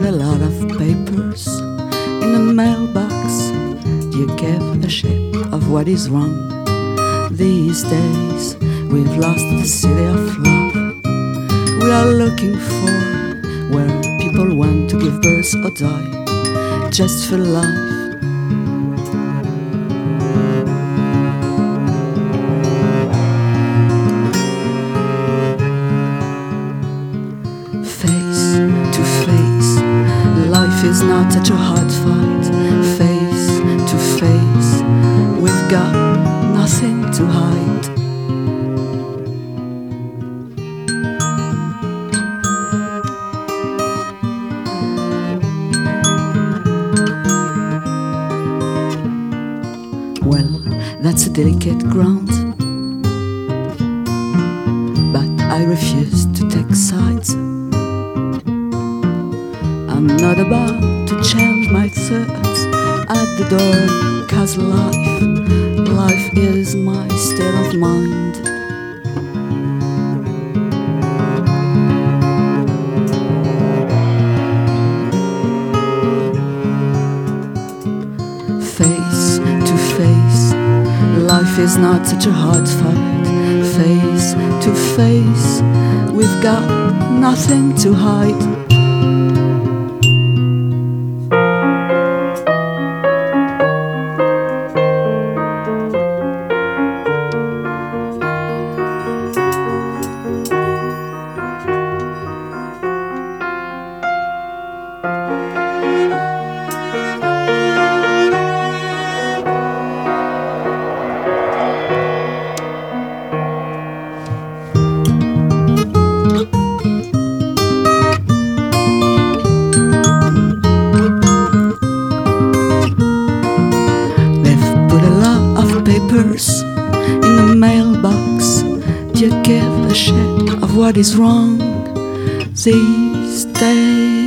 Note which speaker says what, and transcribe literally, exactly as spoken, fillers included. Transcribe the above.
Speaker 1: put a lot of papers in the mailbox. You give a shit of what is wrong. These days we've lost the city of love. We are looking for where people want to give birth or die just for life. Face to face, life is not such a hard fight. Face to face, we've got nothing to hide. Well, that's a delicate ground, but I refuse to take sides. I'm not about to change my thoughts at the door, 'cause life, life is my state of mind. Face to face, life is not such a hard fight. Face to face, we've got nothing to hide. Papers in the mailbox. You give a shit of what is wrong these days.